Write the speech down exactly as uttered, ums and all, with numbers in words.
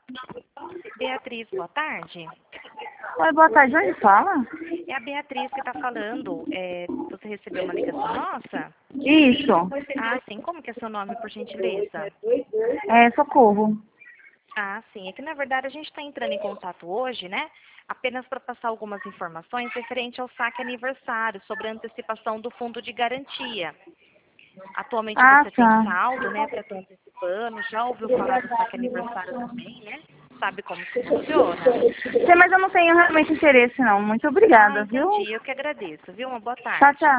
Beatriz, boa tarde. Oi, boa tarde. Onde fala? É a Beatriz que está falando. É, você recebeu uma ligação nossa? Isso. Ah, sim. Como que é seu nome, por gentileza? É Socorro. Ah, sim. É que, na verdade, a gente está entrando em contato hoje, né? Apenas para passar algumas informações referente ao saque aniversário, sobre a antecipação do fundo de garantia. Atualmente Ah, você tem tá. saldo, né, para estar antecipando. Já ouviu falar do saque aniversário também, né? Sabe como que funciona? Sim, mas eu não tenho realmente interesse, não. Muito Ah, obrigada, viu? entendi. Eu que agradeço, viu? Uma boa Tchau, tarde. tchau.